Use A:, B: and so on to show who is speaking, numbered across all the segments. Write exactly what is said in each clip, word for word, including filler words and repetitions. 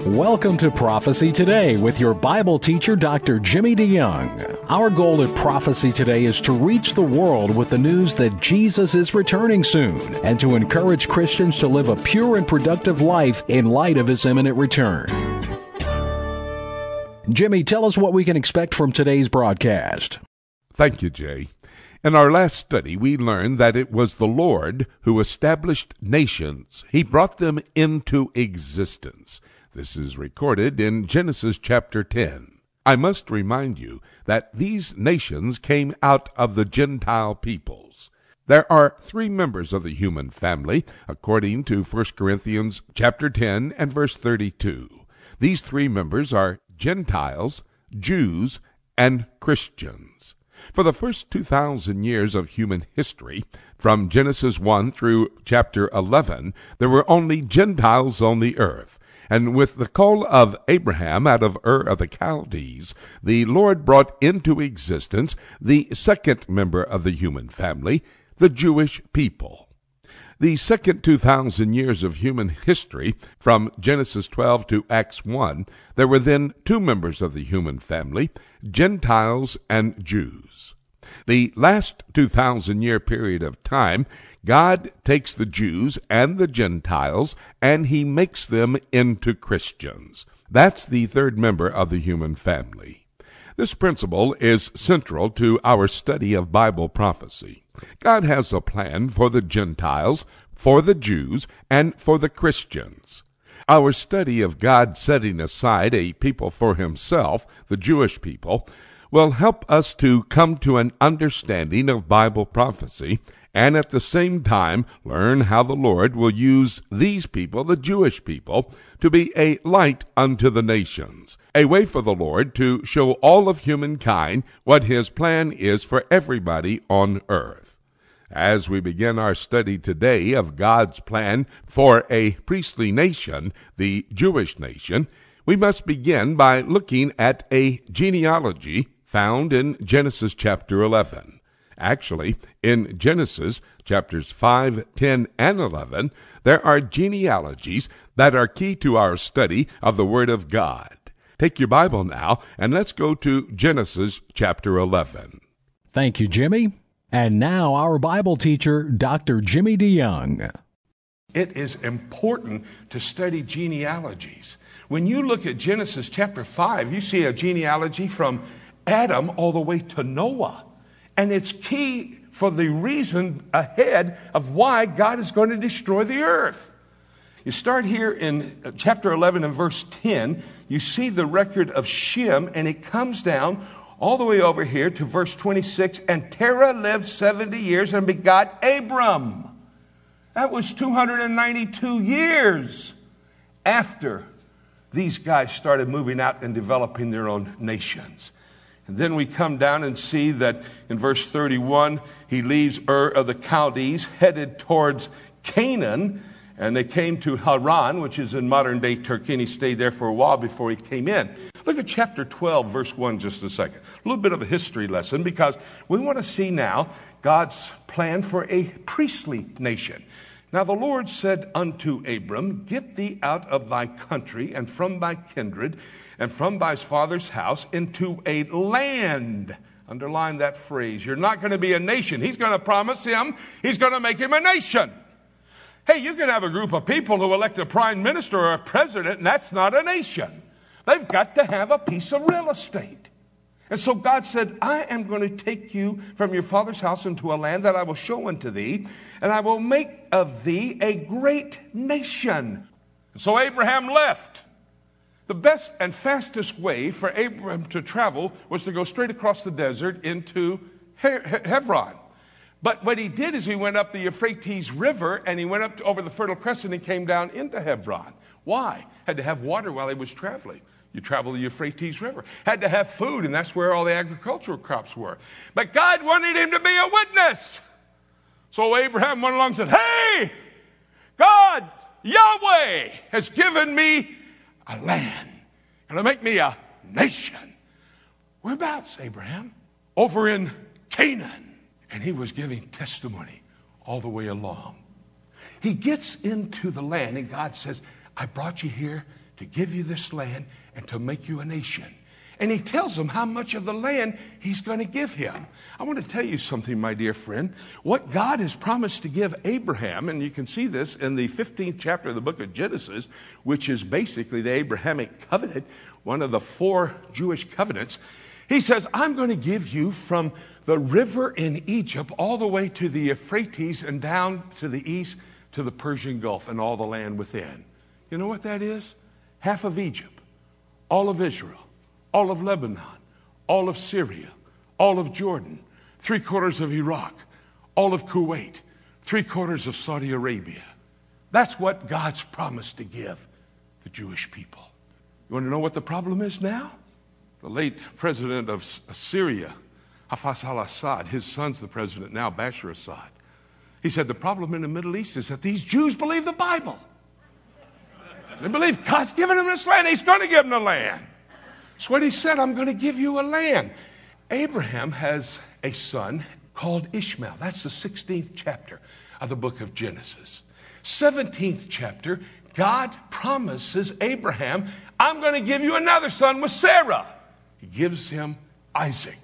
A: Welcome to Prophecy Today with your Bible teacher, Doctor Jimmy DeYoung. Our goal at Prophecy Today is to reach the world with the news that Jesus is returning soon and to encourage Christians to live a pure and productive life in light of His imminent return. Jimmy, tell us what we can expect from today's broadcast.
B: Thank you, Jay. In our last study, we learned that it was the Lord who established nations. He brought them into existence. This is recorded in Genesis chapter ten. I must remind you that these nations came out of the Gentile peoples. There are three members of the human family, according to First Corinthians chapter ten and verse thirty-two. These three members are Gentiles, Jews, and Christians. For the first two thousand years of human history, from Genesis one through chapter eleven, there were only Gentiles on the earth. And with the call of Abraham out of Ur of the Chaldees, the Lord brought into existence the second member of the human family, the Jewish people. The second two thousand years of human history, from Genesis twelve to Acts one, there were then two members of the human family, Gentiles and Jews. The last two thousand year period of time, God takes the Jews and the Gentiles and He makes them into Christians. That's the third member of the human family. This principle is central to our study of Bible prophecy. God has a plan for the Gentiles, for the Jews, and for the Christians. Our study of God setting aside a people for Himself, the Jewish people, will help us to come to an understanding of Bible prophecy and at the same time learn how the Lord will use these people, the Jewish people, to be a light unto the nations, a way for the Lord to show all of humankind what His plan is for everybody on earth. As we begin our study today of God's plan for a priestly nation, the Jewish nation, we must begin by looking at a genealogy found in Genesis chapter eleven. Actually, in Genesis chapters five, ten, and eleven, there are genealogies that are key to our study of the Word of God. Take your Bible now, and let's go to Genesis chapter eleven.
A: Thank you, Jimmy. And now our Bible teacher, Doctor Jimmy DeYoung.
C: It is important to study genealogies. When you look at Genesis chapter five, you see a genealogy from Adam all the way to Noah. And it's key for the reason ahead of why God is going to destroy the earth. You start here in chapter eleven and verse ten. You see the record of Shem, and it comes down all the way over here to verse twenty-six. And Terah lived seventy years and begot Abram. That was two hundred ninety-two years after these guys started moving out and developing their own nations. And then we come down and see that in verse thirty-one, he leaves Ur of the Chaldees, headed towards Canaan, and they came to Haran, which is in modern-day Turkey, and he stayed there for a while before he came in. Look at chapter twelve, verse one, just a second. A little bit of a history lesson, because we want to see now God's plan for a priestly nation. Now the Lord said unto Abram, Get thee out of thy country, and from thy kindred, and from thy father's house, into a land. Underline that phrase. You're not going to be a nation. He's going to promise him. He's going to make him a nation. Hey, you can have a group of people who elect a prime minister or a president, and that's not a nation. They've got to have a piece of real estate. And so God said, I am going to take you from your father's house into a land that I will show unto thee, and I will make of thee a great nation. And so Abraham left. The best and fastest way for Abraham to travel was to go straight across the desert into he- he- Hebron. But what he did is he went up the Euphrates River, and he went up to, over the Fertile Crescent and came down into Hebron. Why? Had to have water while he was traveling. You travel the Euphrates River. Had to have food, and that's where all the agricultural crops were. But God wanted him to be a witness. So Abraham went along and said, Hey, God, Yahweh has given me a land. Going to make me a nation. Whereabouts, Abraham? Over in Canaan. And he was giving testimony all the way along. He gets into the land, and God says, I brought you here to give you this land and to make you a nation. And he tells him how much of the land he's going to give him. I want to tell you something, my dear friend. What God has promised to give Abraham, and you can see this in the fifteenth chapter of the book of Genesis, which is basically the Abrahamic covenant, one of the four Jewish covenants. He says, I'm going to give you from the river in Egypt all the way to the Euphrates and down to the east to the Persian Gulf and all the land within. You know what that is? Half of Egypt, all of Israel, all of Lebanon, all of Syria, all of Jordan, three quarters of Iraq, all of Kuwait, three quarters of Saudi Arabia. That's what God's promised to give the Jewish people. You want to know what the problem is now? The late president of Syria, Hafez al-Assad, his son's the president now, Bashar Assad. He said the problem in the Middle East is that these Jews believe the Bible. They believe God's given them this land. He's going to give them the land. That's what he said, I'm going to give you a land. Abraham has a son called Ishmael. That's the sixteenth chapter of the book of Genesis. seventeenth chapter, God promises Abraham, I'm going to give you another son with Sarah. He gives him Isaac.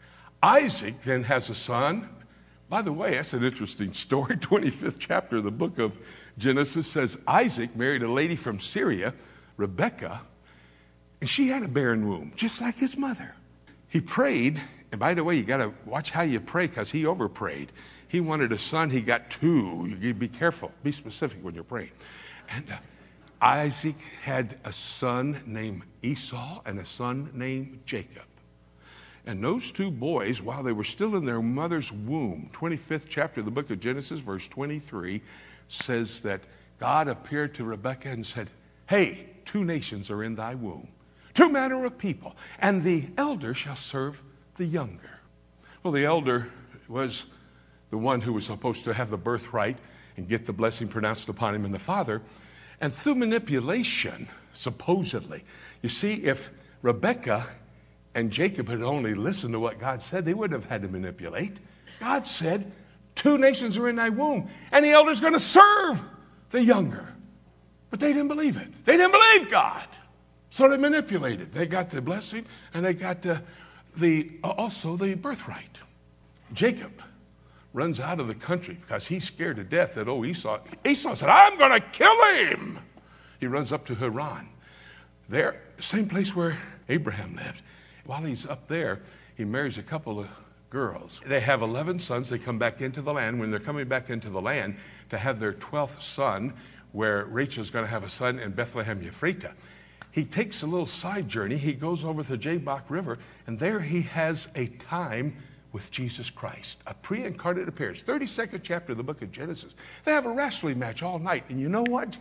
C: Isaac then has a son. By the way, that's an interesting story. twenty-fifth chapter of the book of Genesis says Isaac married a lady from Syria, Rebekah, and she had a barren womb, just like his mother. He prayed, and by the way, you got to watch how you pray because he overprayed. He wanted a son, he got two. You be careful, be specific when you're praying. And uh, Isaac had a son named Esau and a son named Jacob. And those two boys, while they were still in their mother's womb, twenty-fifth chapter of the book of Genesis, verse twenty-three, says that God appeared to Rebekah and said, hey, two nations are in thy womb, two manner of people, and the elder shall serve the younger. Well, the elder was the one who was supposed to have the birthright and get the blessing pronounced upon him and the father. And through manipulation, supposedly, you see, if Rebekah and Jacob had only listened to what God said, they wouldn't have had to manipulate. God said, two nations are in thy womb, and the elder's going to serve the younger. But they didn't believe it. They didn't believe God. So they manipulated. They got the blessing, and they got the, the uh, also the birthright. Jacob runs out of the country because he's scared to death that, oh, Esau. Esau said, I'm going to kill him. He runs up to Haran. There, same place where Abraham lived. While he's up there, he marries a couple of girls. They have eleven sons. They come back into the land. When they're coming back into the land to have their twelfth son, where Rachel's going to have a son in Bethlehem Ephratah, he takes a little side journey. He goes over the Jabbok River, and there he has a time with Jesus Christ, a pre-incarnate appearance. thirty-second chapter of the book of Genesis. They have a wrestling match all night. And you know what?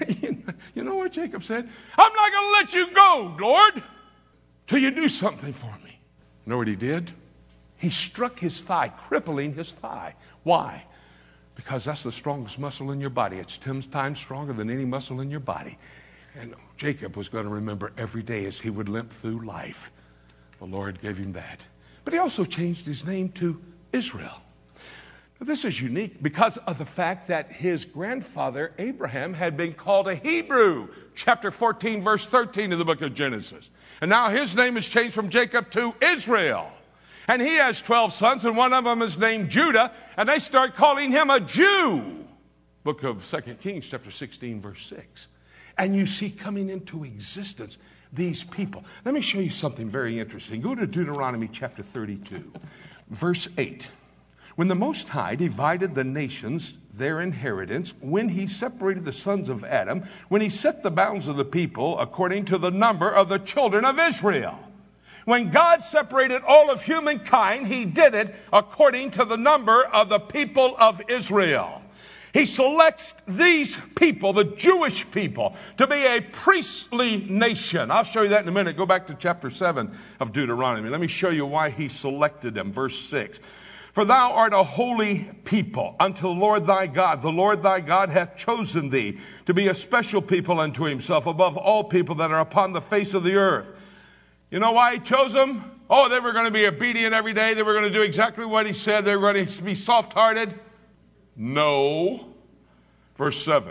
C: You know what Jacob said? I'm not going to let you go, Lord, till you do something for me. You know what he did? He struck his thigh, crippling his thigh. Why? Because that's the strongest muscle in your body. It's ten times stronger than any muscle in your body. And Jacob was going to remember every day as he would limp through life. The Lord gave him that. But he also changed his name to Israel. Now, this is unique because of the fact that his grandfather, Abraham, had been called a Hebrew. Chapter fourteen, verse thirteen of the book of Genesis. And now his name is changed from Jacob to Israel. And he has twelve sons, and one of them is named Judah, and they start calling him a Jew. Book of Second Kings, chapter sixteen, verse six. And you see coming into existence these people. Let me show you something very interesting. Go to Deuteronomy chapter thirty-two, verse eight. When the Most High divided the nations, their inheritance, when he separated the sons of Adam, when he set the bounds of the people according to the number of the children of Israel. When God separated all of humankind, he did it according to the number of the people of Israel. He selects these people, the Jewish people, to be a priestly nation. I'll show you that in a minute. Go back to chapter seven of Deuteronomy. Let me show you why he selected them. Verse six. For thou art a holy people unto the Lord thy God. The Lord thy God hath chosen thee to be a special people unto himself above all people that are upon the face of the earth. You know why he chose them? Oh, they were going to be obedient every day. They were going to do exactly what he said. They were going to be soft-hearted. No. Verse seven.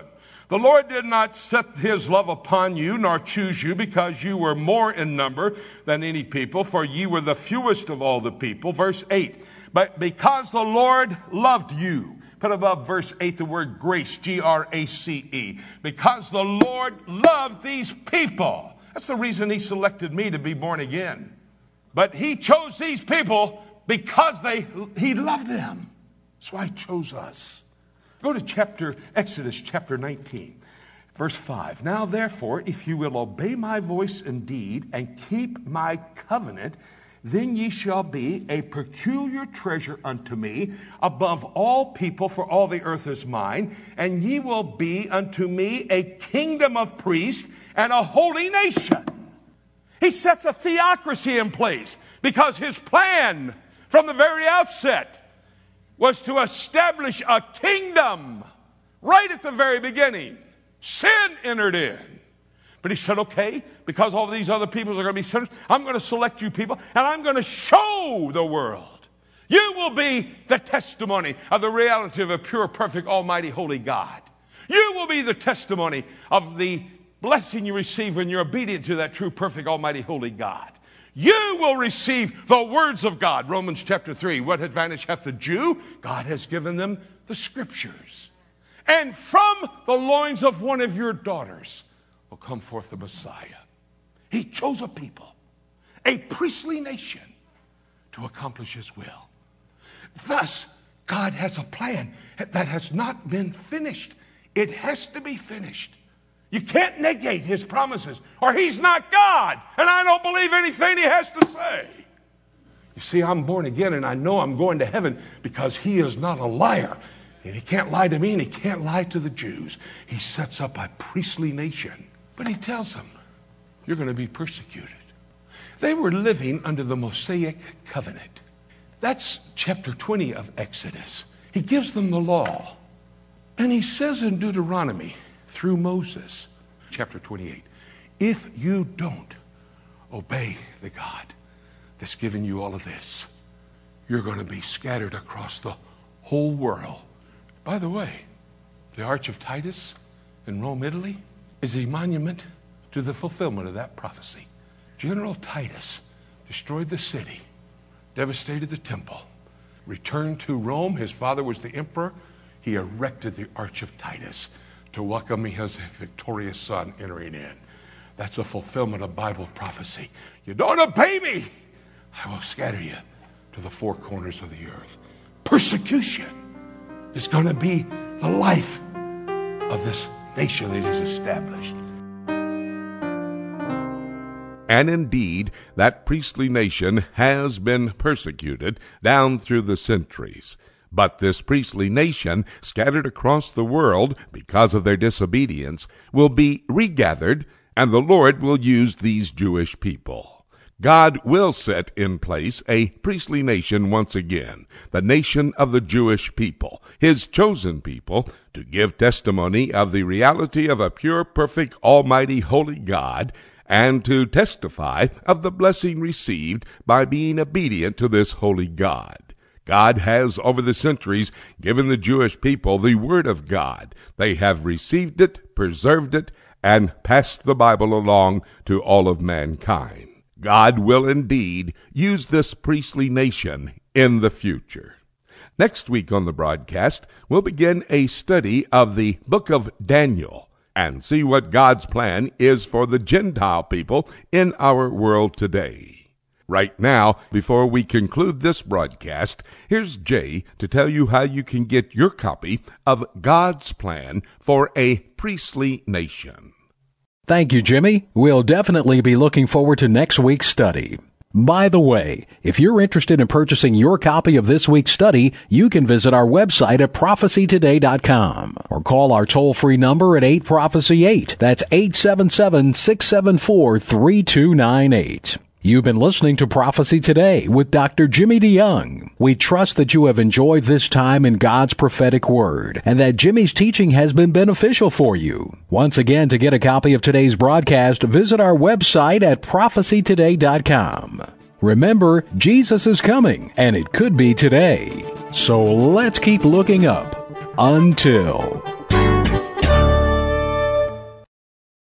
C: The Lord did not set his love upon you, nor choose you, because you were more in number than any people, for ye were the fewest of all the people. Verse eight, but because the Lord loved you. Put above verse eight the word grace, G R A C E. Because the Lord loved these people. That's the reason he selected me to be born again. But he chose these people because they he loved them. That's why he chose us. Go to chapter Exodus chapter nineteen, verse five. Now therefore, if you will obey my voice indeed and keep my covenant, then ye shall be a peculiar treasure unto me above all people, for all the earth is mine, and ye will be unto me a kingdom of priests and a holy nation. He sets a theocracy in place because his plan from the very outset was to establish a kingdom right at the very beginning. Sin entered in. But he said, okay, because all of these other peoples are going to be sinners, I'm going to select you people, and I'm going to show the world. You will be the testimony of the reality of a pure, perfect, almighty, holy God. You will be the testimony of the blessing you receive when you're obedient to that true, perfect, almighty, holy God. You will receive the words of God. Romans chapter three, what advantage hath the Jew? God has given them the scriptures. And from the loins of one of your daughters will come forth the Messiah. He chose a people, a priestly nation, to accomplish his will. Thus, God has a plan that has not been finished. It has to be finished. You can't negate his promises, or he's not God, and I don't believe anything he has to say. You see, I'm born again, and I know I'm going to heaven because he is not a liar. And he can't lie to me, and he can't lie to the Jews. He sets up a priestly nation. But he tells them, you're going to be persecuted. They were living under the Mosaic covenant. That's chapter twenty of Exodus. He gives them the law. And he says in Deuteronomy, through Moses, chapter twenty-eight, if you don't obey the God that's given you all of this, you're going to be scattered across the whole world. By the way, the Arch of Titus in Rome, Italy, is a monument to the fulfillment of that prophecy. General Titus destroyed the city, devastated the temple, returned to Rome. His father was the emperor. He erected the Arch of Titus to welcome his victorious son entering in. That's a fulfillment of Bible prophecy. You don't obey me, I will scatter you to the four corners of the earth. Persecution is going to be the life of this nation that is established.
B: And indeed, that priestly nation has been persecuted down through the centuries. But this priestly nation, scattered across the world because of their disobedience, will be regathered, and the Lord will use these Jewish people. God will set in place a priestly nation once again, the nation of the Jewish people, his chosen people, to give testimony of the reality of a pure, perfect, almighty, holy God, and to testify of the blessing received by being obedient to this holy God. God has, over the centuries, given the Jewish people the Word of God. They have received it, preserved it, and passed the Bible along to all of mankind. God will indeed use this priestly nation in the future. Next week on the broadcast, we'll begin a study of the book of Daniel and see what God's plan is for the Gentile people in our world today. Right now, before we conclude this broadcast, here's Jay to tell you how you can get your copy of God's Plan for a Priestly Nation.
A: Thank you, Jimmy. We'll definitely be looking forward to next week's study. By the way, if you're interested in purchasing your copy of this week's study, you can visit our website at prophecy today dot com or call our toll-free number at eight prophecy eight. That's eight seven seven, six seven four, three two nine eight. You've been listening to Prophecy Today with Doctor Jimmy DeYoung. We trust that you have enjoyed this time in God's prophetic word and that Jimmy's teaching has been beneficial for you. Once again, to get a copy of today's broadcast, visit our website at prophecy today dot com. Remember, Jesus is coming, and it could be today. So let's keep looking up. Until...